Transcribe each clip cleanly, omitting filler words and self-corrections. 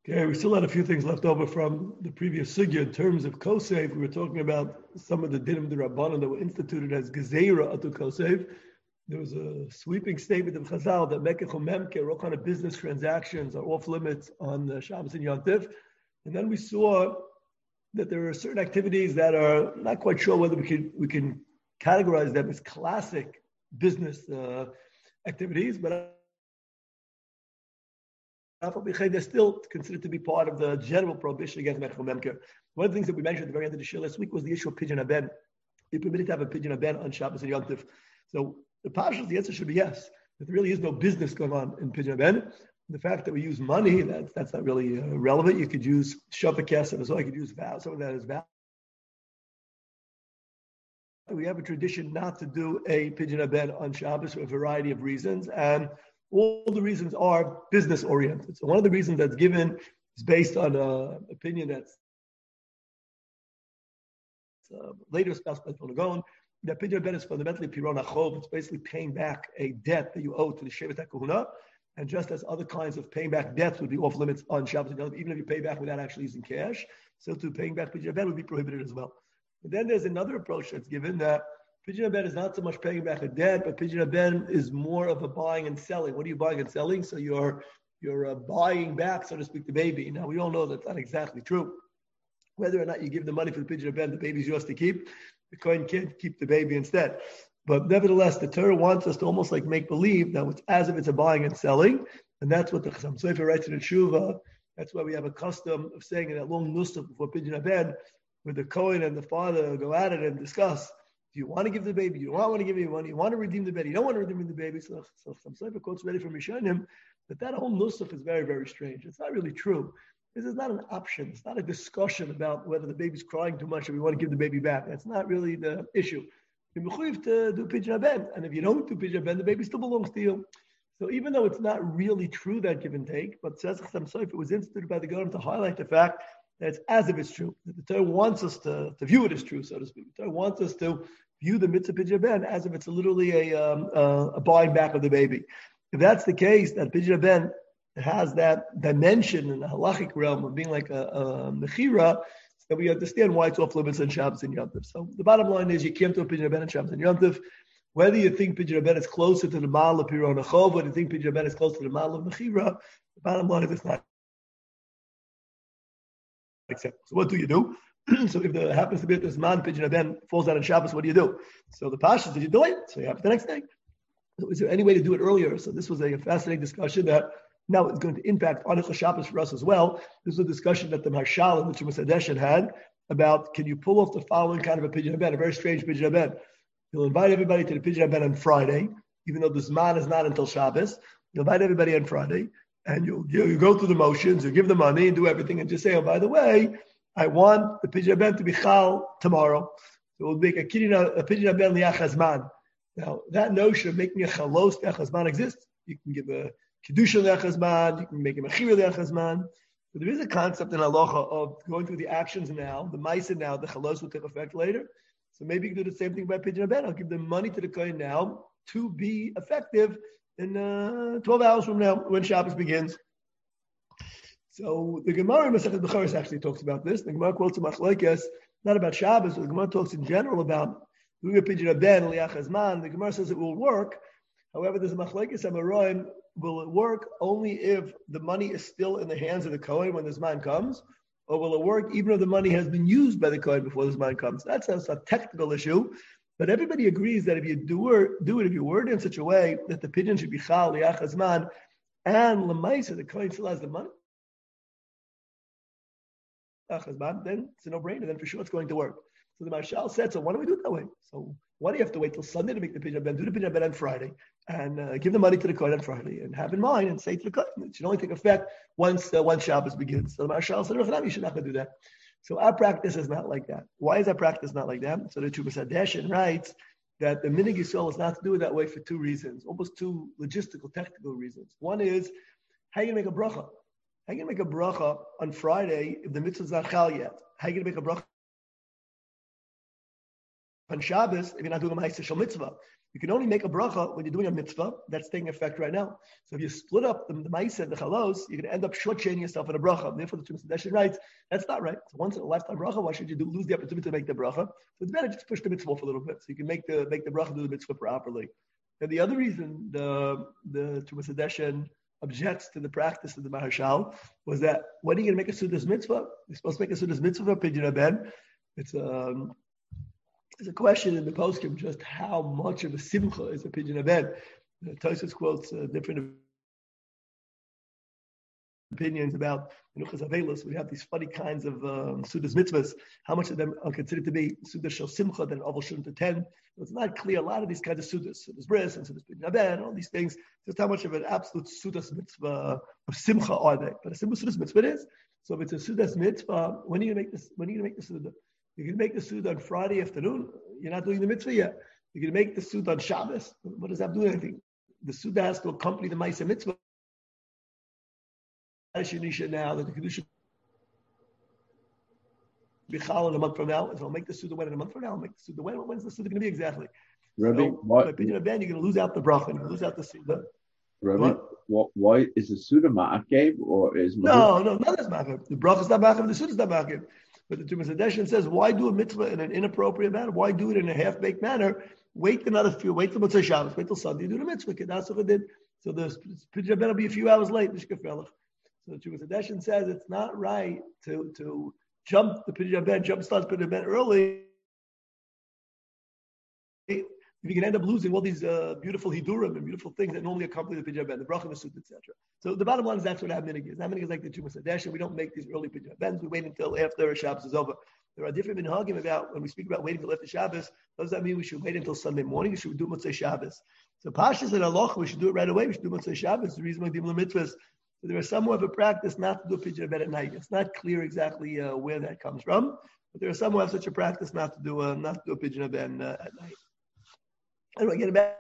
Okay, we still had a few things left over from the previous sugya in terms of kosev. We were talking about some of the dinim d'Rabbanan that were instituted as gezeira atu kosev. There was a sweeping statement of Chazal that mekech memker, all kind of business transactions are off limits on Shabbos and Yom Tov. And then we saw that there are certain activities that are not quite sure whether we can categorize them as classic business activities, but they're still considered to be part of the general prohibition against mekech memker. One of the things that we mentioned at the very end of the show last week was the issue of pidyon haben. You're permitted to have a pidyon haben on Shabbos and Yom Tov. So the answer should be yes. That there really is no business going on in pidyon haben. The fact that we use money, that's not really relevant. You could use shofar kesef as well. You could use vow. Some of that is vow. We have a tradition not to do a pidyon haben on Shabbos for a variety of reasons, and all the reasons are business oriented. So one of the reasons that's given is based on an opinion that's later espoused by Tolna Gaon, that pidyon haben is fundamentally piron achov. It's basically paying back a debt that you owe to the shevet hakahuna. And just as other kinds of paying back debts would be off limits on Shabbos, even if you pay back without actually using cash, so too paying back pidyon haben would be prohibited as well. But then there's another approach that's given that pidyon haben is not so much paying back a debt, but pidyon haben is more of a buying and selling. What are you buying and selling? So you're buying back, so to speak, the baby. Now we all know that's not exactly true. Whether or not you give the money for the pidyon haben, the baby's yours to keep. The kohen can't keep the baby instead. But nevertheless, the Torah wants us to almost like make believe that it's as if it's a buying and selling, and that's what the Chassam Sofer writes in the Tshuva. That's why we have a custom of saying in that long nusach before pidyon haben, where the Kohen and the father go at it and discuss: do you want to give the baby? You don't want to give me money. You want to redeem the baby? You don't want to redeem the baby. So Chassam Sofer quotes ready from Rishonim that whole nusach is very, very strange. It's not really true. This is not an option. It's not a discussion about whether the baby's crying too much or we want to give the baby back. That's not really the issue. You're mechuyev to do pidyon haben, and if you don't do pidyon haben, the baby still belongs to you. So even though it's not really true that give and take, but says Chassam Sofer, it was instituted by the government to highlight the fact that it's as if it's true. That the Torah wants us to view it as true, so to speak. The Torah wants us to view the mitzvah pidyon haben as if it's literally a buying back of the baby. If that's the case, that pidyon haben has that dimension in the halachic realm of being like a mechira, that we understand why it's off limits on Shabbos and Yom Tov. So the bottom line is you can't do a pidyon haben on Shabbos and Yom Tov. Whether you think pidyon haben is closer to the ma'al of piron achov, whether you think pidyon haben is closer to the ma'al of mechira, the bottom line is it's not acceptable. So what do you do? So if there happens to be this man pidyon haben falls out on Shabbos, what do you do? So the pasha is, did you do it? So you have it the next day. So is there any way to do it earlier? So this was a fascinating discussion that now it's going to impact Anucha Shabbos for us as well. This was a discussion that the Marshal and the Chumash Hadeshen had about, can you pull off the following kind of a pidyon haben, a very strange pidyon haben. You'll invite everybody to the pidyon haben on Friday, even though the Zman is not until Shabbos. You'll invite everybody on Friday, and you go through the motions, you give the money and do everything, and just say, oh, by the way, I want the pidyon haben to be chal tomorrow. So we'll make a pidyon haben li'achazman. Now, that notion of making a chalos li'achazman exists. You can give a kedusha li'achazman, you can make a mechira li'achazman. But there is a concept in halacha of going through the actions now, the ma'aser now, the chalos will take effect later. So maybe you can do the same thing by pidyon haben. I'll give the money to the kohen now to be effective in 12 hours from now when Shabbos begins. So the Gemara in Masechet Bechoros actually talks about this. The Gemara quotes a machlokes, not about Shabbos, but the Gemara talks in general about doing a pidyon haben li'achazman. The Gemara says it will work. However, there's a machlokes amoraim. Will it work only if the money is still in the hands of the Kohen when the Zman comes? Or will it work even if the money has been used by the Kohen before the Zman comes? That's a technical issue. But everybody agrees that if you do it, if you word it in such a way that the pidyon should be chal li'achazman and l'maisa, the Kohen still has the money, then it's a no-brainer. Then for sure it's going to work. So the Marshal said, so why don't we do it that way? So why do you have to wait till Sunday to make the pidyon haben? Do the pidyon haben on Friday and give the money to the Kohen on Friday and have in mind and say to the Kohen, it should only take effect once Shabbos begins. So the Marshal said, you should not do that. So our practice is not like that. Why is our practice not like that? So the Chumash Hadeshen writes that the Minhag Yisrael is not to do it that way for two reasons, almost two logistical, technical reasons. One is, how are you going to make a bracha? How are you going to make a bracha on Friday if the mitzvah is not chal yet? How are you going to make a bracha on Shabbos if you're not doing a ma'aser shel mitzvah? You can only make a bracha when you're doing a mitzvah that's taking effect right now. So if you split up the ma'aseh and the chalos, you're going to end up shortchanging yourself in a bracha. Therefore, the Tumas Hadeshin writes, that's not right. So once in a lifetime bracha, why should you lose the opportunity to make the bracha? So it's better just push the mitzvah off a little bit, so you can make the bracha do the mitzvah properly. And the other reason the Tumas Hadeshin objects to the practice of the Maharshal was that when are you going to make a Sudas mitzvah? You're supposed to make a Sudas mitzvah for Pidyon Haben. There's a question in the postscript just how much of a simcha is a Pidyon Haben. Tosfos quotes different opinions about Menuchas Avelos. We have these funny kinds of Sudas mitzvahs. How much of them are considered to be Sudas Shel Simcha that an Oval shouldn't attend? So it's not clear. A lot of these kinds of Sudas Bris and Sudas Pidyon Haben, all these things, just how much of an absolute Sudas mitzvah of Simcha are they? But a simple Sudas mitzvah it is. So if it's a Sudas mitzvah, when are you going to make this? When are you going to make the Suda? You're going to make the Suda on Friday afternoon. You're not doing the mitzvah yet. You're going to make the Suda on Shabbos. What does that do? Anything? The Suda has to accompany the Ma'aseh mitzvah. Now that the Kedusha be chal in a month from now, so I'll make the Suda when in a month from now. I'll make the Suda when. When's the Suda going to be exactly? Rabbi, so, by Pidyon Haben, you're going to lose out the bracha. You're going to lose out the Suda. Rabbi, why is the Suda ma'akev or is no, none is ma'akev. The bracha is not ma'akev. The Suda is not ma'akev. But the Tumas Hadeshin says, why do a mitzvah in an inappropriate manner? Why do it in a half-baked manner? Wait till Motzei Shabbos, wait till Sunday, do the mitzvah. So the Pidyon Haben will be a few hours late. So the Tumas Hadeshin says it's not right to jump the Pidyon Haben, jumpstart Pidyon Haben early. You can end up losing all these beautiful hidurim and beautiful things that normally accompany the Pidyon Haben, the bracha, the suit, etc. So the bottom line is that's what Haminig is. Haminig is like the Tumas Hadeshin. We don't make these early Pidyon Habens. We wait until after Shabbos is over. There are different minhagim about when we speak about waiting until after Shabbos. Does that mean we should wait until Sunday morning? We should do Motzei Shabbos. So Pashas and Aloch, we should do it right away. We should do Motzei Shabbos. The reason why we do mitzvahs. So there is somewhat of a practice not to do Pidyon Haben at night. It's not clear exactly where that comes from, but there is somewhat of such a practice not to do a Pidyon Haben at night. Anyway, getting back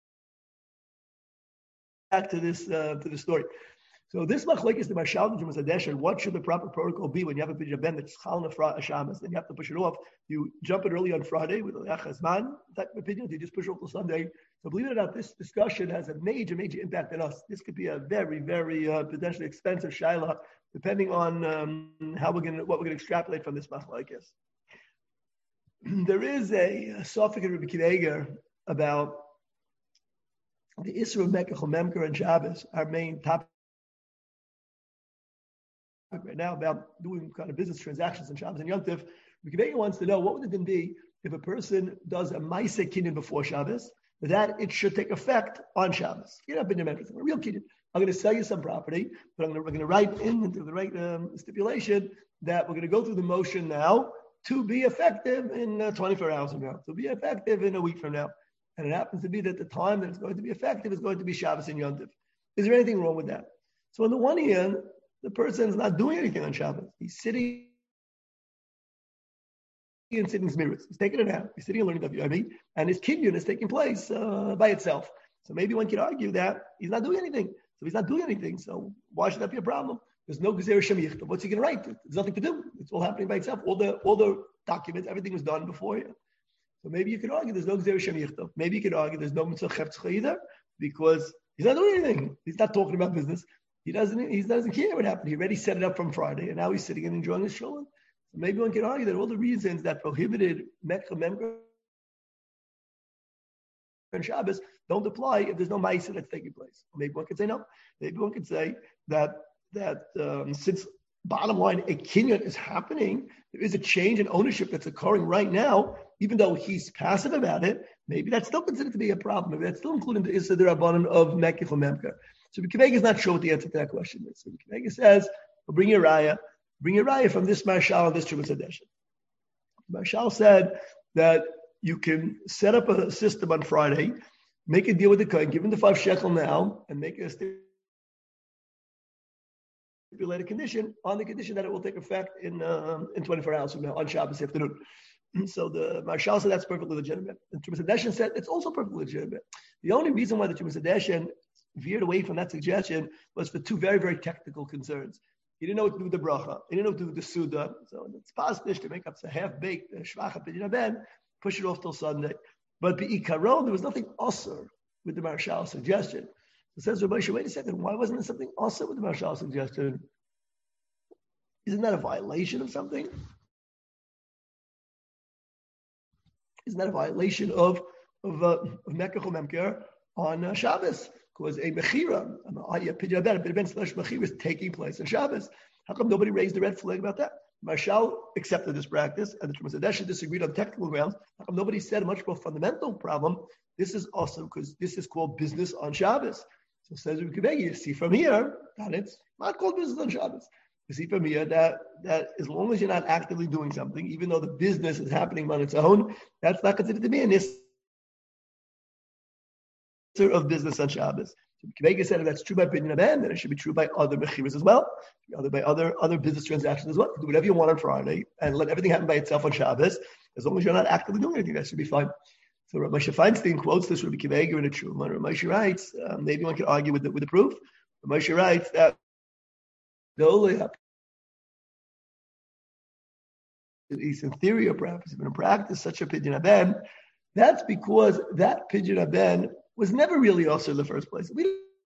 to this story. So this machlokes the Maharshal and Tumas Hadeshin. What should the proper protocol be when you have a Pidyon Haben that's chal on Shabbos? Then you have to push it off. You jump it early on Friday with a Yachazman type of opinion. You just push it off till Sunday. So believe it or not, this discussion has a major impact on us. This could be a very, very potentially expensive shaila, depending on what we're going to extrapolate from this machlokes. There is a Sofik and Rabbi Akiva Eiger about the Isra of Mekach Memker and Shabbos, our main topic right now, about doing kind of business transactions in Shabbos and Yom Tov. Rabbi Akiva Eiger wants to know what would it then be if a person does a Maaseh Kinyan before Shabbos, that it should take effect on Shabbos. You know, a real Kinyan. I'm going to sell you some property, but we're going to write into the right stipulation that we're going to go through the motion now to be effective in 24 hours from now, to be effective in a week from now. And it happens to be that the time that it's going to be effective is going to be Shabbos and Yom Tov. Is there anything wrong with that? So on the one hand, the person is not doing anything on Shabbos. He's sitting and sitting Zmiris. He's taking a nap. He's sitting and learning WIB, and his kinyan is taking place by itself. So maybe one could argue that he's not doing anything. So he's not doing anything. So why should that be a problem? There's no Gezer Shemichta. What's he going to write? There's nothing to do. It's all happening by itself. All the documents, everything was done before you. So maybe you could argue there's no Gezer Shemichta. Maybe you could argue there's no Mitzvah Cheftzcha either, because he's not doing anything. He's not talking about business. He doesn't care what happened. He already set it up from Friday, and now he's sitting and enjoying his shalom. So maybe one can argue that all the reasons that prohibited Mekach Memker and Shabbos don't apply if there's no Ma'aseh that's taking place. Maybe one could say no. Maybe one could say that since bottom line a kinyan is happening, there is a change in ownership that's occurring right now, even though he's passive about it. Maybe that's still considered to be a problem. Maybe that's still included in the Issa D'Rabbanan of Mekach Memker. So Rabbi Akiva Eiger is not sure what the answer to that question is. So Rabbi Akiva Eiger says, well, bring your raya from this Maharshal and this Tumas Hadeshin. Maharshal said that you can set up a system on Friday, make a deal with the Kohen, give him the 5 shekel now, and make a stipulated condition on the condition that it will take effect in 24 hours from now on Shabbos afternoon. So the Maharshal said that's perfectly legitimate. And Tumas Hadeshin said it's also perfectly legitimate. The only reason why the Tumas Hadeshin veered away from that suggestion was for 2 very, very technical concerns. He didn't know what to do with the bracha. He didn't know what to do with the Suda. So it's possible to make up a half-baked Shvacha Pidyon Haben, push it off till Sunday. But Be'ikaron, there was nothing usur with the Maharshal suggestion. So says Rabbi Moshe, wait a second, why wasn't there something usur with the Maharshal suggestion? Isn't that a violation of something? Isn't that a violation of Mekach Memker on Shabbos? Because a Mechira, a Pidyon Ben slash Mechira is taking place on Shabbos. How come nobody raised the red flag about that? Marshal accepted this practice, and the Trumas disagreed on technical grounds. How come nobody said a much more fundamental problem? This is awesome because this is called business on Shabbos. So says Rabbi Kibegi, you see from here that it's not called business on Shabbos. You see from here that as long as you're not actively doing something, even though the business is happening on its own, that's not considered to be an issue of business on Shabbos. So Kibega said if that's true by Binyan Ben, then it should be true by other mechiras as well, by other business transactions as well. Do whatever you want on Friday and let everything happen by itself on Shabbos. As long as you're not actively doing anything, that should be fine. So Rav Moshe Feinstein quotes this Rabbi Kibega in a Truma. Rav Moshe writes, maybe one could argue with the proof. Rav Moshe writes that the only at least in theory or perhaps even in practice, such a Pidyon Ben, that's because that Pidyon Ben was never really also in the first place. We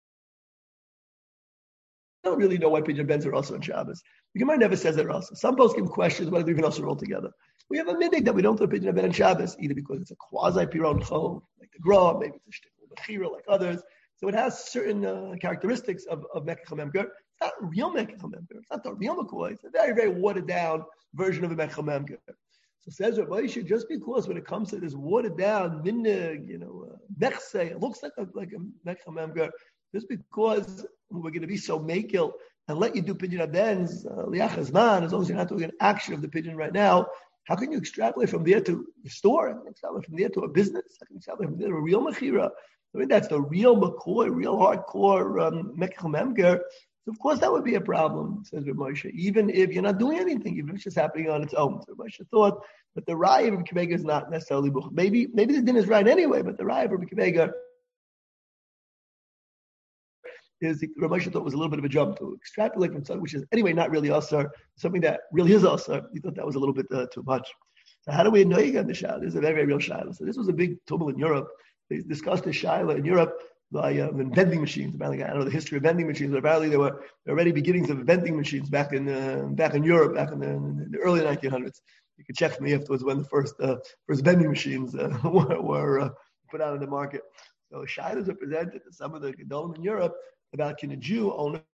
don't really know why Pidyon Bens are also on Shabbos. The Gemara never says they're also. Some posts give questions whether they're even also altogether. We have a midig that we don't throw Pidyon Ben on Shabbos, either because it's a quasi-piron chol, like the Gra, maybe it's a shtickle bechira, like others. So it has certain characteristics of Mekach HaMemker. It's not real Mekach HaMemker. It's not the real McCoy. It's a very, very watered-down version of a Mekach HaMemker. So says Rav Moshe, just because when it comes to this watered-down minig, mechse, it looks like a Mekach HaMemker, just because we're going to be so makil and let you do Pidyon Ben's liach hazman, as long as you're not doing an action of the Pidyon right now, how can you extrapolate from there to the store? How can you extrapolate from there to a business? How can you extrapolate from there to a real mechira? I mean, that's the real McCoy, real hardcore Mekach HaMemker. So of course that would be a problem, says Rav Moshe, even if you're not doing anything, even if it's just happening on its own. So Rav Moshe thought that the Raya of Rabbi Kibega is not necessarily buch. Maybe the din is right anyway, but the Raya of Rabbi Kibega is Rav Moshe thought was a little bit of a jump to extrapolate from something which is anyway not really usher, something that really is usher. He thought that was a little bit too much. So how do we know you got the shayla? This is a very, very real shayla. So this was a big tumult in Europe. They discussed the shayla in Europe by vending machines. Apparently, I don't know the history of vending machines, but apparently there were already beginnings of vending machines back in Europe, back in the early 1900s. You can check me afterwards when the first vending machines were put out on the market. So shaylas are presented to some of the gedolim in Europe about can a Jew own a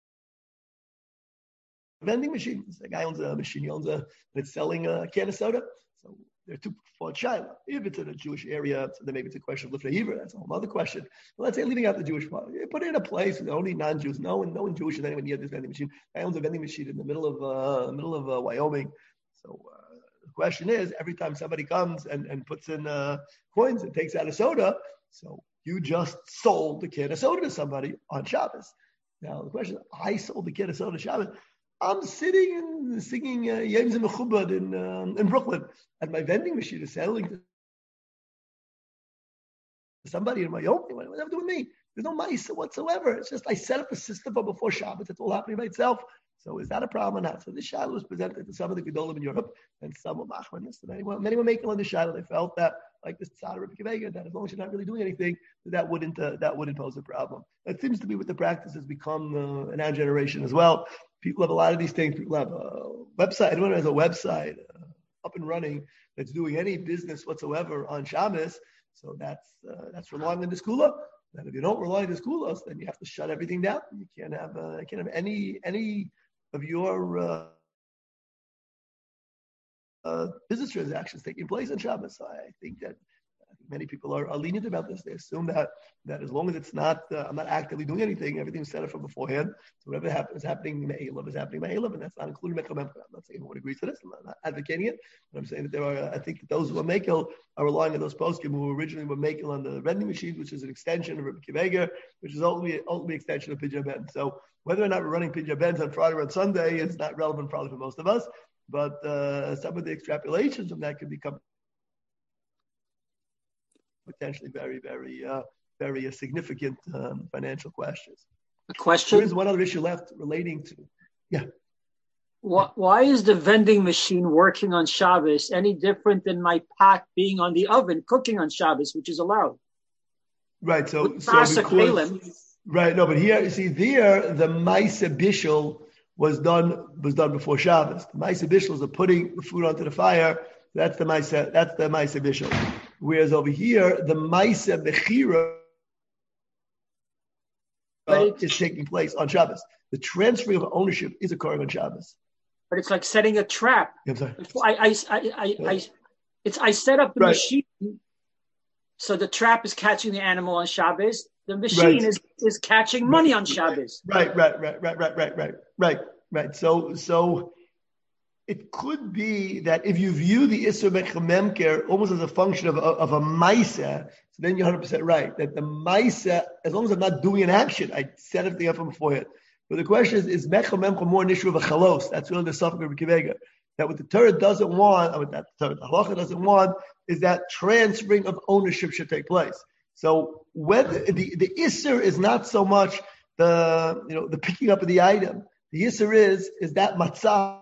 vending machine? The guy owns a machine, and it's selling a can of soda. So there are two for shayla. If it's in a Jewish area, so then maybe it's a question of lifnei hivra. That's a whole other question. But let's say leaving out the Jewish part, you put it in a place with only non-Jews. No one Jewish is anywhere near this vending machine. Guy owns a vending machine in the middle of Wyoming. So the question is, every time somebody comes and puts in coins and takes out a soda, so you just sold the can of soda to somebody on Shabbos. Now the question is, I sold the can of soda to Shabbos. I'm sitting and singing Yom Zeh Mechubad in Brooklyn, and my vending machine is selling to somebody in Wyoming. What does that have to do with me? There's no mice whatsoever. It's just I set up a system for before Shabbos. It's all happening by itself. So is that a problem or not? So this shayla was presented to some of the gedolim in Europe, and some were machmanis. Many were making on the shayla. They felt that, like this tzad of Rabbi Kibega, that as long as you're not really doing anything, that wouldn't pose a problem. That seems to be what the practice has become in our generation as well. People have a lot of these things. People have a website. Anyone has a website up and running that's doing any business whatsoever on Shabbos. So that's relying on the skula. And if you don't rely on the skulas, then you have to shut everything down. You can't have any of your business transactions taking place on Shabbos. So I think that many people are lenient about this. They assume that as long as it's not, I'm not actively doing anything, everything's set up from beforehand. So whatever is happening Me'elav is happening Me'elav, and that's not including Mekach HaMemker. I'm not saying everyone agrees to this. I'm not advocating it, but I'm saying that I think that those who are Mekel are relying on those poskim who originally were Mekel on the vending machines, which is an extension of Rabbi Kibega, which is ultimately extension of Pidyon Ben. So whether or not we're running Pidyon Bens on Friday or on Sunday is not relevant probably for most of us, but some of the extrapolations from that could become potentially very, very, very significant financial questions. A question? There is one other issue left relating to, yeah. Why is the vending machine working on Shabbos any different than my pot being on the oven cooking on Shabbos, which is allowed? Right. With So Tasa because Kalim, right, no, but here you see there the Maisa Bishul was done before Shabbos. The Maisa Bishul is the putting the food onto the fire. That's the Maisa Bishul. Whereas over here the Maisa Bechira but is taking place on Shabbos. The transferring of ownership is occurring on Shabbos. it's like setting a trap. Yeah, I'm sorry. I set up the Right. machine, so the trap is catching the animal on Shabbos. The machine Right. is catching money on Shabbos. Right. So it could be that if you view the Isser Mechememker almost as a function of a Maisa, so then you're 100% right. That the Maisa, as long as I'm not doing an action, I set everything up from beforehand. But the question is Mechememker more an issue of a chalos? That's really the suffix of Kivega. That what the Torah doesn't want, or what that the Halacha doesn't want, is that transferring of ownership should take place. So whether the Isser is not so much the picking up of the item. The Isser is that matzah,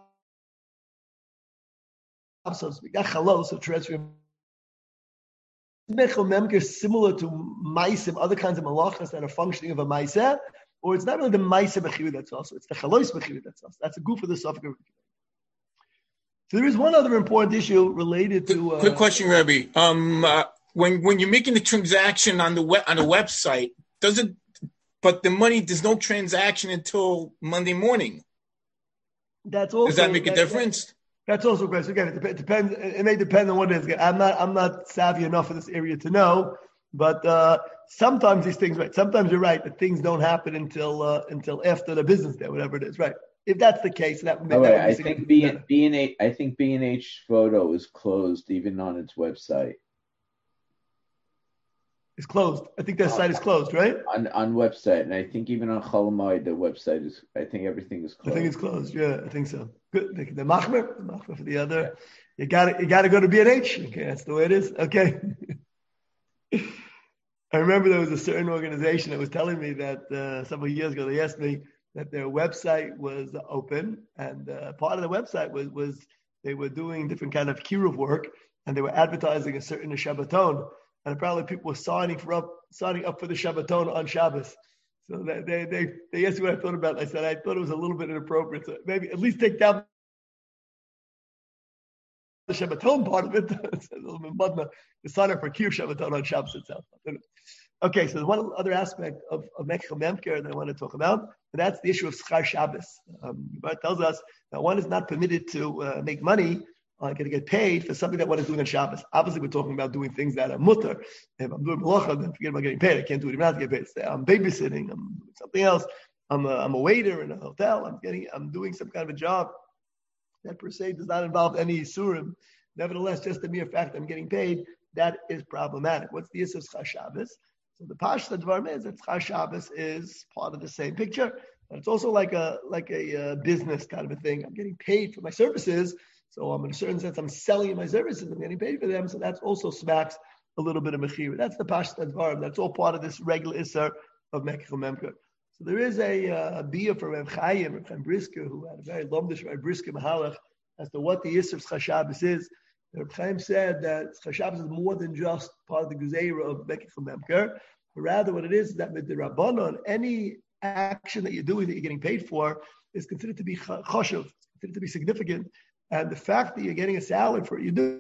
so to speak, that chalos of transferring. Mechel Memker is similar to Maisim, other kinds of malachas that are functioning of a Maiseh, or it's not really the Maiseh Bechir that's also, it's the Chalos Bechir that's also. That's a goof of the suffix. So there is one other important issue related to. Quick question, Rabbi. When you're making the transaction on the website, but the money, there's no transaction until Monday morning. Does that make a difference? That's also a question. Again, it depends. It may depend on what it is. I'm not savvy enough in this area to know, but sometimes these things, right? Sometimes you're right that things don't happen until after the business day, whatever it is, right? If that's the case, that would be I think B&H Photo is closed even on its website. It's closed. I think their site is closed, right? On website, and I think even on Cholamoid, the website is. I think everything is closed. I think it's closed. Yeah, I think so. Good. The machmer for the other. You got to go to B&H. Okay, that's the way it is. Okay. I remember there was a certain organization that was telling me that several years ago they asked me that their website was open, and part of the website was they were doing different kind of kiruv work, and they were advertising a certain Shabbaton, and apparently people were signing up for the Shabbaton on Shabbos. So they asked me what I thought about it. I said I thought it was a little bit inappropriate. So maybe at least take down the Shabbaton part of it. It's a little bit mudna. The sign up for kiruv Shabbaton on Shabbos itself. Okay, so there's one other aspect of Mechel Memker that I want to talk about, and that's the issue of Schar Shabbos. It tells us that one is not permitted to make money, going to get paid for something that one is doing on Shabbos. Obviously, we're talking about doing things that are mutter. If I'm doing malacha, then forget about getting paid. I can't do it even not to get paid. Say, I'm babysitting, I'm doing something else. I'm a waiter in a hotel. I'm doing some kind of a job that per se does not involve any isurim. Nevertheless, just the mere fact that I'm getting paid, that is problematic. What's the issue of Schar Shabbos? So the Pashta Dvarim is that Schar Shabbos is part of the same picture, but it's also like a business kind of a thing. I'm getting paid for my services, so I'm in a certain sense I'm selling my services. I'm getting paid for them, so that's also smacks a little bit of mechira. That's the Pashta Dvarim. That's all part of this regular Isser of Mechel Memker. So there is a bia from Reb Chaim Brisker, who had a very lomdish Reb Brisker Mahalach as to what the Isser of Schar Shabbos is. Reb Chaim said that Schar Shabbos is more than just part of the Gezeira of Mechel Memker, but rather what it is that with the Rabbanon, any action that you're doing that you're getting paid for is considered to be choshev, considered to be significant, and the fact that you're getting a salary for what you're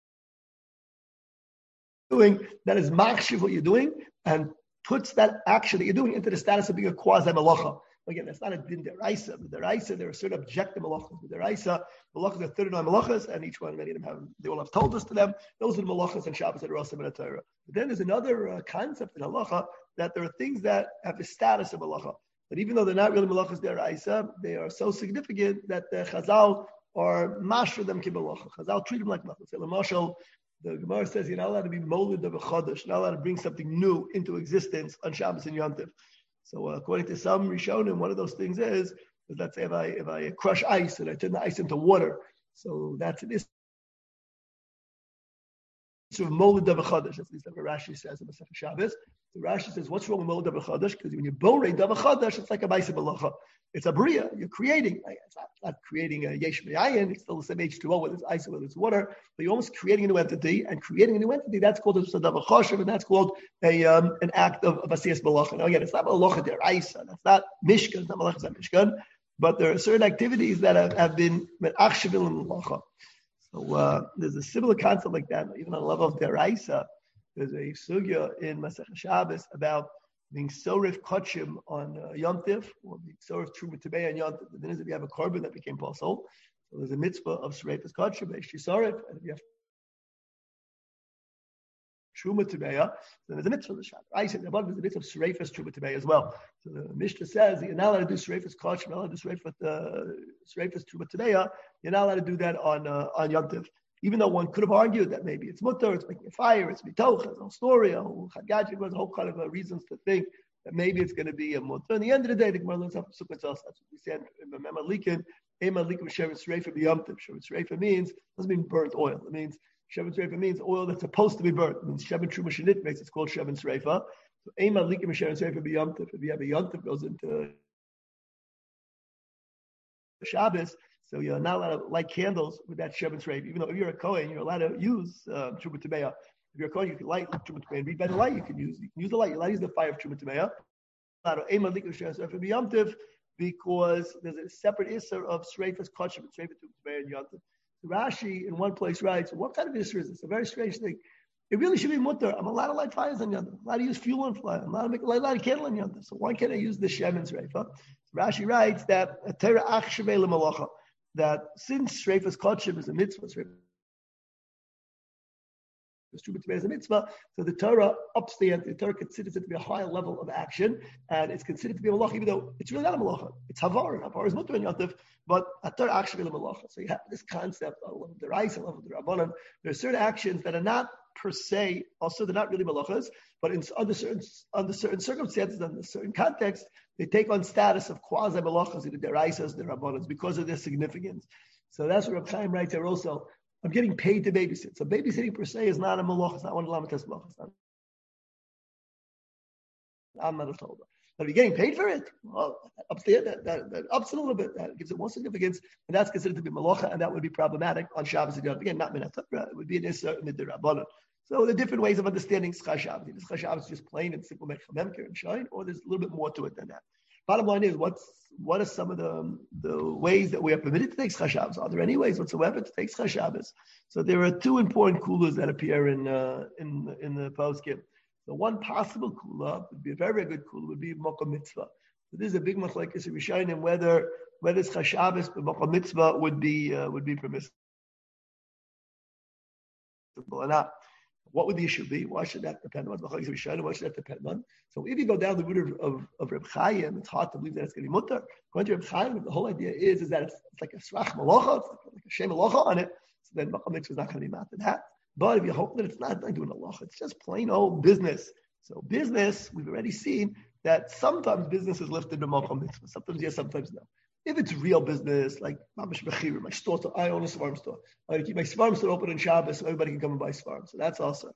doing, that is machshiv what you're doing, and puts that action that you're doing into the status of being a quasi malacha. Again, that's not a din deraisa. With deraisa, there are certain objective malachas. With deraisa, malachas are 39 malachas, and each one, many of them they all have told us to them. Those are the malachas and Shabbos that are also in the Torah. But then there's another concept in halacha that there are things that have the status of malacha. But even though they're not really malachas deraisa, they are so significant that the Chazal are mashra them ki malacha. Chazal treat them like malachas. So, Mashal, the Gemara says you're not allowed to be molid of a chodesh, not allowed to bring something new into existence on Shabbos and Yom Tov. So according to some Rishonim, one of those things is let's say if I crush ice and I turn the ice into water, so that's an of Molad Davachadash. At least what Rashi says in Masechet Shabbos. So Rashi says, what's wrong with Molad Davachadash? Because when you borei Davachadash, it's like a Ma'aseh Malacha. It's a bria. You're creating. It's not creating a yesh me'ayin. It's still the same H2O, whether it's ice or whether it's water. But you're almost creating a new entity, and creating a new entity, that's called a sadav choshev, and that's called an act of asiyas malacha. Now again, it's not malacha deraisa. That's not mishkan. It's not malacha, it's not mishkan. But there are certain activities that have been me'achshevil in malacha. So there's a similar concept like that, even on the level of deraisa. There's a sugya in Masechet Shabbos about being sorif kachim on Yom Tiv, or being sorif truma tebei on Yom Tiv. The thing is, if you have a korban that became possible, so there's a mitzvah of sorif kachim, sorif, and if you have truma tebei, then there's a mitzvah of the Shabbat. I said, there's a mitzvah of sorif truma tebei as well. So the Mishnah says you're not allowed to do sorif kachim, you're not allowed to do sorif truma tebei. You're not allowed to do that on Yom Tiv. Even though one could have argued that maybe it's mutter, it's making a fire, it's mitoch, it's a whole story, a whole chagajik, there's a whole kind of reasons to think that maybe it's going to be a mutter. At the end of the day, the Gemara learns how to sukkot us. That's what we said in the Memalikin. Emalikin sheretz reifa b'yamtiv. Sheretz reifa means, doesn't mean burnt oil. It means, sheretz reifa means oil that's supposed to be burnt. It means shevet truma shenit makes it's called sheretz reifa. So emalikin sheretz reifa b'yamtiv. If you have a yamtiv goes into Shabbos, so you're not allowed to light candles with that shevetz reifa. Even though if you're a Kohen, you're allowed to use truma temeya. If you're a Kohen, you can light truma temeya. And read by the light, you can use the light. You're allowed to use the fire of truma temeya. Because there's a separate isser of sreifas kachim and sreifas truma temeya and yom tiv. Rashi in one place writes, what kind of isser is this? A very strange thing. It really should be mutter. I'm allowed to light fires on yom tiv. I'm allowed to use fuel on fire. I'm allowed to make a light candle on yom tiv. So why can't I use the shemen's reifa? Rashi writes that a Torah achshevei lemalacha, that since Shreifas Kachim is a mitzvah, is a mitzvah, so the Torah ups the ante. The Torah considers it to be a higher level of action, and it's considered to be a malacha, even though it's really not a malacha. It's havar. Havar is mutter in Yom Tov, but a Torah actually is a malacha. So you have this concept of the Rais, of the Rabbanan. There are certain actions that are not per se, also they're not really malachas, but under certain circumstances, under certain contexts, they take on status of quasi malachas, either deraisas, the Rabbanans, because of their significance. So that's what Reb Chaim writes here also. I'm getting paid to babysit. So babysitting per se is not a malach. It's not one of the lamites malachas. I'm not a told. But if you're getting paid for it, well, that ups it a little bit. That gives it more significance, and that's considered to be malacha, and that would be problematic on Shabbos. Again, not minat Torah. It would be an issa in the Rabbanan. So there are different ways of understanding Schach Shabbos. Is Schach Shabbos just plain and simple mechememker and shine, or there's a little bit more to it than that. Bottom line is, what are some of the ways that we are permitted to take Schach Shabbos? Are there any ways whatsoever to take Schach Shabbos? So there are two important kulas that appear in the poskim. So one possible kula would be a very, very good kula, would be Mocha Mitzvah. So this is a big machlekes in Rishonim whether Schach Shabbos but Mocha Mitzvah would be permissible or not. What would the issue be? Why should that depend on Machlekes Rishonim? What should that depend on? So if you go down the route of Reb Chaim, it's hard to believe that it's going to be mutter. According to Reb Chaim, the whole idea is that it's like a srach malacha, it's like a shem malacha on it. So then Mocha Mitzvah is not going to be mad to that. But if you hope that it's not doing a malacha, it's just plain old business. So business, we've already seen that sometimes business is lifted to Mocha Mitzvah. Sometimes yes, sometimes no. If it's real business, like Mamash Bechira, my store, I own a Svarim store. I keep my Svarim store open on Shabbos so everybody can come and buy Svarim. So that's also.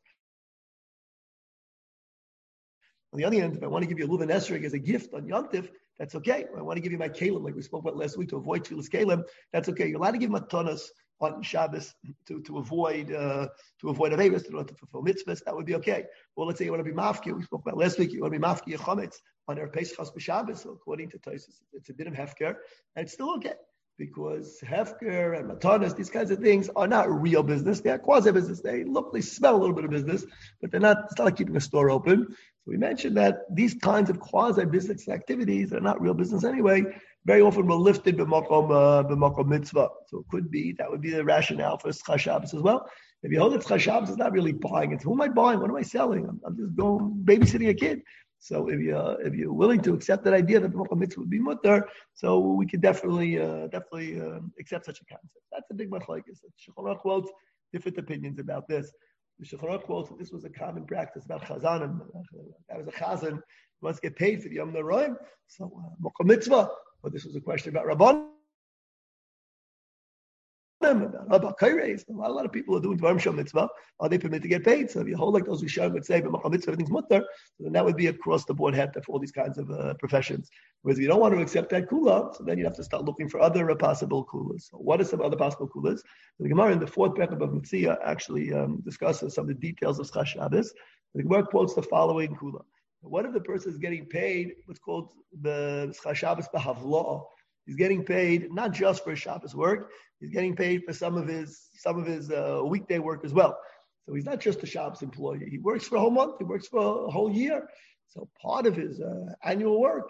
On the other hand, if I want to give you a Luvan Esrog as a gift on Yom Tiv, that's okay. If I want to give you my Kalim, like we spoke about last week, to avoid Tfilas Kalim, that's okay. You're allowed to give matanas on Shabbos to avoid Averis, to fulfill mitzvahs, that would be okay. Or let's say you want to be mafki, we spoke about last week, you want to be mafki Yechometz on our Pesachas b'Shabbos, so according to Tosfos, it's a bit of hefker, and it's still okay. Because hefker and matanas, these kinds of things are not real business. They are quasi business. They smell a little bit of business, but it's not like keeping a store open. So we mentioned that these kinds of quasi business activities are not real business anyway. Very often were lifted b'makom mitzvah. So it could be, that would be the rationale for Schach Shabbos as well. If you hold that Schach Shabbos is not really buying it, who am I buying? What am I selling? I'm just going babysitting a kid. So if you're willing to accept that idea that the Mocha Mitzvah would be mutter, so we could definitely accept such a concept. That's a big machlokes. Shulchan Aruch quotes different opinions about this. The Shulchan Aruch quotes that this was a common practice about chazanim. That was a chazan who wants to get paid for the Yom Noraim, so Mocha Mitzvah. But this was a question about Rabbanan. Rabbanim, about Kaireis. A lot of people are doing Dvarim Shal Mitzvah. Are they permitted to get paid? So if you hold like those Rishonim would say, but Machal Mitzvah, everything's mutter, so then that would be across the board head for all these kinds of professions. Whereas if you don't want to accept that kula, so then you have to start looking for other possible kulas. So what are some other possible kulas? The Gemara in the fourth paragraph of Mitzvah actually discusses some of the details of Schar Shabbos. The Gemara quotes the following kula. What if the person is getting paid what's called the Schar Shabbos b'havla? He's getting paid not just for Shabbos work. He's getting paid for some of his weekday work as well. So he's not just a Shabbos employee. He works for a whole month. He works for a whole year. So part of his annual work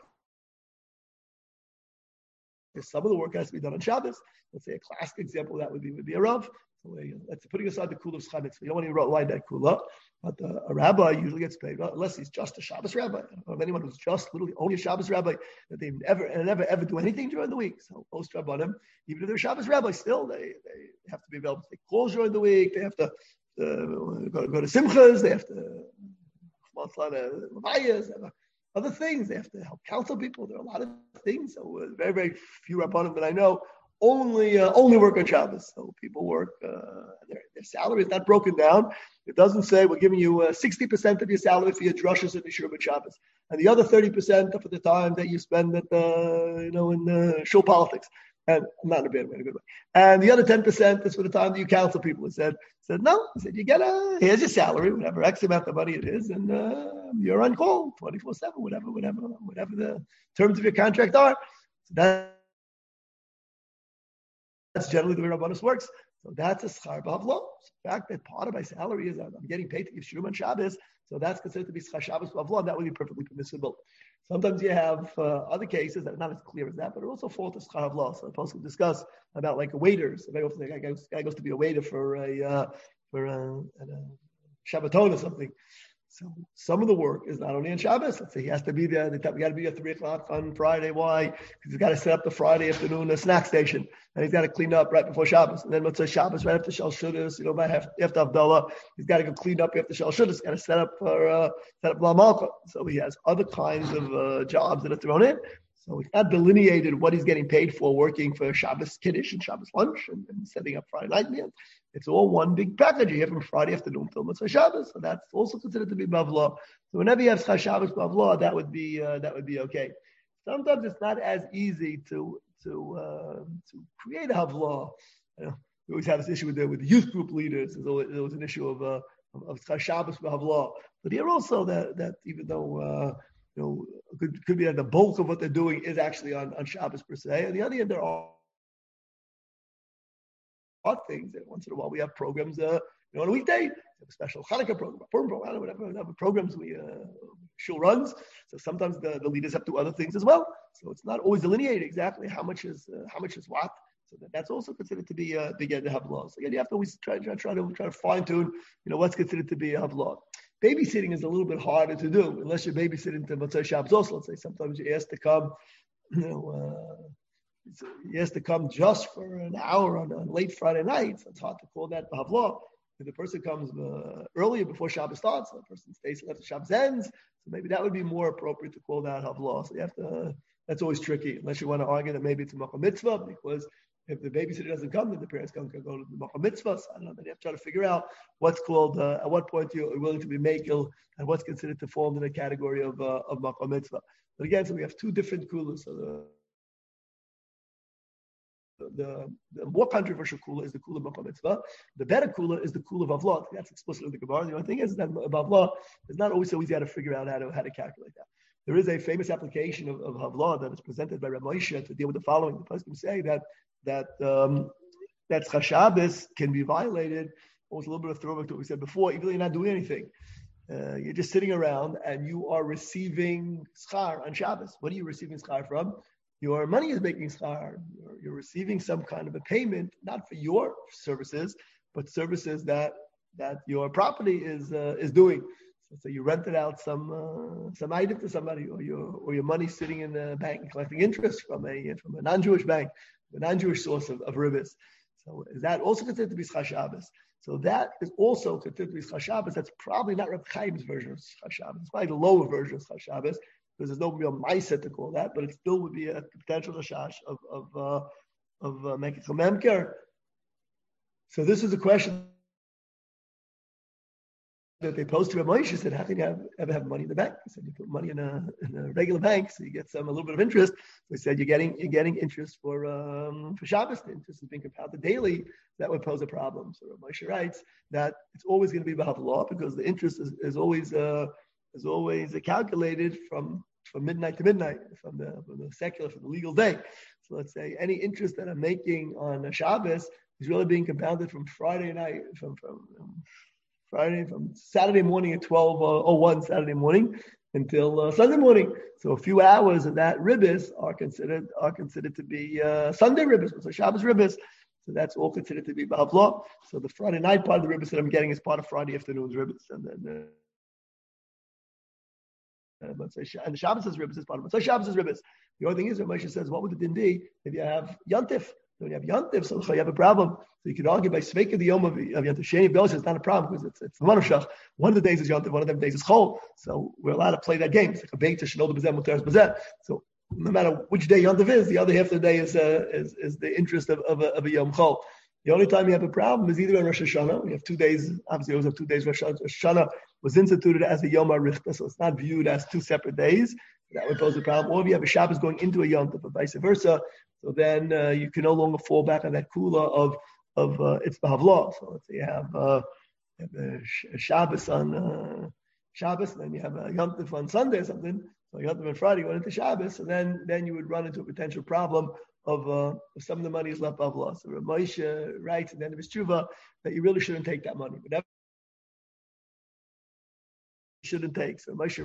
is some of the work has to be done on Shabbos. Let's say a classic example of that would be a Rav. So that's putting aside the kula of Schar Mitzvah. You don't want to write that kula, but a rabbi usually gets paid, unless he's just a Shabbos rabbi. I don't know of anyone who's just literally only a Shabbos rabbi, that they never do anything during the week. So most rabbanim, even if they're Shabbos rabbis, still they have to be available to take calls during the week. They have to go to simchas. They have to other things. They have to help counsel people. There are a lot of things. So very, very few rabbanim that I know only work on Shabbos. So people work, their salary is not broken down. It doesn't say we're giving you 60% of your salary for your drushes and your Shubat Shabbos, and the other 30% for the time that you spend at in show politics. And not in a bad way, in a good way. And the other 10% is for the time that you counsel people. He said no. He said you get here's your salary, whatever X amount of money it is, and you're on call 24/7, whatever the terms of your contract are. So that's generally the way Rabbanus works. So that's a schar b'havla. The fact that part of my salary is I'm getting paid to give shiurim on Shabbos, so that's considered to be schar Shabbos b'havla, and that would be perfectly permissible. Sometimes you have other cases that are not as clear as that, but it also fall to schar b'havla. So I'm supposed to discuss about like waiters. If a guy goes to be a waiter for a Shabbaton or something. So some of the work is not only on Shabbos. Let's say he has to be there. We got to be at 3:00 on Friday. Why? Because he's got to set up the Friday afternoon snack station, and he's got to clean up right before Shabbos. And then let's say Shabbos right after Shal Shudas, right after Havdalah, he's got to go clean up after Shal Shudas. He's got to set up La Malka. So he has other kinds of jobs that are thrown in. So it's not delineated what he's getting paid for working for Shabbos Kiddush and Shabbos lunch and setting up Friday night meals. It's all one big package. You have from Friday afternoon till Motzei Shabbos. So that's also considered to be bavla. So whenever you have Schar Shabbos bavla, that would be okay. Sometimes it's not as easy to create a havla. We always have this issue with the youth group leaders. There was an issue of Schar Shabbos bavla. But here also that even though could be that the bulk of what they're doing is actually on Shabbos per se. On the other hand, there are things that once in a while we have programs, on a weekday, we have a special Hanukkah program, whatever programs we shul runs. So sometimes the leaders have to do other things as well. So it's not always delineated exactly how much is what. So that's also considered to be a havla. So again, you have to always try to fine tune, what's considered to be a havla. Babysitting is a little bit harder to do unless you're babysitting to Motzei Shabbos. Also, let's say sometimes you're asked to come, you're asked to come just for an hour on late Friday night. So it's hard to call that havla. If the person comes earlier before Shabbos starts, the person stays after Shabbos ends. So maybe that would be more appropriate to call that havla. So you have to. That's always tricky unless you want to argue that maybe it's a Machal Mitzvah, because if the babysitter doesn't come, then the parents can go to the Machal Mitzvah. So I don't know. Then you have to try to figure out what's called, at what point you're willing to be Mekel, and what's considered to fall in the category of Machal Mitzvah. But again, so we have two different kulas. So the more controversial kula is the kula of Machal Mitzvah. The better kula is the kula of Havla. That's explicit in the Gemara. The only thing is that Havla is not always so easy to figure out how to calculate that. There is a famous application of Havla that is presented by Rav Moshe to deal with the following. The person can say that Schar Shabbos can be violated. Almost a little bit of throwback to what we said before. Even though you're not doing anything, you're just sitting around and you are receiving schar on Shabbos. What are you receiving schar from? Your money is making schar. You're receiving some kind of a payment, not for your services, but services that your property is doing. So you rented out some item to somebody, or your money sitting in the bank collecting interest from a non-Jewish bank, a non-Jewish source of ribbis. So is that also considered to be Schar Shabbos? So that is also considered to be Schar Shabbos. That's probably not Reb Chaim's version of Schar Shabbos. It's probably the lower version of Schar Shabbos, because there's no real ma'aseh to call that, but it still would be a potential chashash of Mekich Memker. So this is a question that they posed to Rav Moshe. Said, how can you ever have money in the bank? He said, you put money in a regular bank, so you get a little bit of interest. So he said, you're getting interest for Shabbos. The interest is being compounded daily. That would pose a problem. So Rav Moshe writes that it's always going to be about the law because the interest is always calculated from midnight to midnight, from the secular, from the legal day. So let's say any interest that I'm making on a Shabbos is really being compounded from Friday night, from Saturday morning at 12:01 Saturday morning until Sunday morning. So a few hours of that ribbis are considered to be Sunday ribbis, so Shabbos ribbis. So that's all considered to be ba'avla. So the Friday night part of the ribbis that I'm getting is part of Friday afternoon's ribbis, and then and the Shabbos ribbis is part of it. So Shabbos ribbis. The only thing is, Rav Moshe says, what would the din be if you have Yantif? So when you have Yantif, so you have a problem. So you could argue by Sveika the Yom of Yantif. Sheni Belsh is not a problem because it's the Manushach. One of the days is Yantif, one of them days is Chol. So we're allowed to play that game. It's like a Beit Shenoda B'Zeh Muteres B'Zeh. So no matter which day Yantif is, the other half of the day is the interest of a Yom Chol. The only time you have a problem is either on Rosh Hashanah. We have 2 days. Obviously, we always have 2 days. Rosh Hashanah was instituted as a Yom HaRichta, so it's not viewed as 2 separate days. That would pose a problem. Or if you have a Shabbos going into a Yom Tov, or vice versa, so then you can no longer fall back on that kula of it's B'Havla. So let's say you have a Shabbos on Shabbos, and then you have a Yom Tov on Sunday or something. So Yom Tov on Friday going into Shabbos, and then you would run into a potential problem of some of the money is left B'Havla. So Rav Moshe writes at the end of his tshuva that you really shouldn't take that money. Whatever you shouldn't take. So Moshe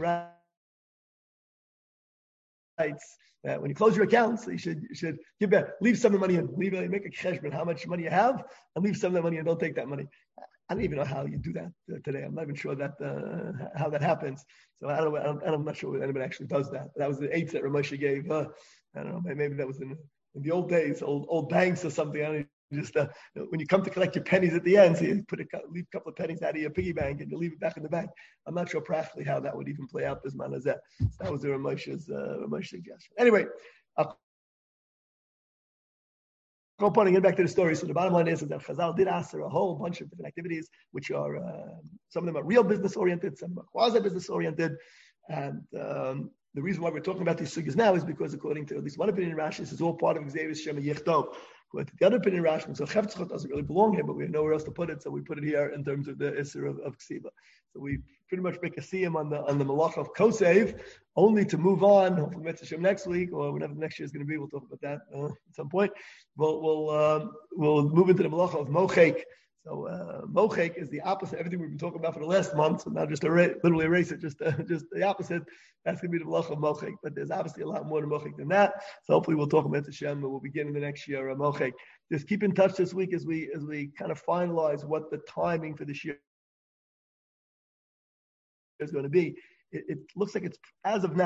writes that when you close your accounts, you should give back, leave some of the money in, make a cheshbon, how much money you have, and leave some of the money and don't take that money. I don't even know how you do that today. I'm not even sure that how that happens. So I'm not sure anybody actually does that. That was the eighth that Rav Moshe gave. I don't know. Maybe that was in the old days, old banks or something. I don't know. Just when you come to collect your pennies at the end, so you leave a couple of pennies out of your piggy bank and you leave it back in the bank. I'm not sure practically how that would even play out this manazeh. So that was the Rav Moshe's suggestion. Anyway, I'll go getting back to the story. So the bottom line is that Chazal did answer a whole bunch of different activities, which are some of them are real business oriented, some are quasi business oriented, and the reason why we're talking about these sugyas now is because, according to at least one opinion in Rashi, this is all part of Xavier Shema Yichtov. But the other opinion in Rashi, so Cheftzchot doesn't really belong here, but we have nowhere else to put it, so we put it here in terms of the Isser of Ksiva. So we pretty much make a siyum on the Malach of Kosev, only to move on, hopefully Mitzvah next week, or whenever next year is going to be, we'll talk about that at some point. We'll move into the Malach of Mochek. So Mochek is the opposite. Everything we've been talking about for the last month, so not just literally erase it, just the opposite. That's going to be the Malach of Mochek. But there's obviously a lot more to Mochek than that. So hopefully we'll talk about Hashem, and we'll begin in the next year Mochek. Just keep in touch this week as we kind of finalize what the timing for this year is going to be. It looks like it's, as of now,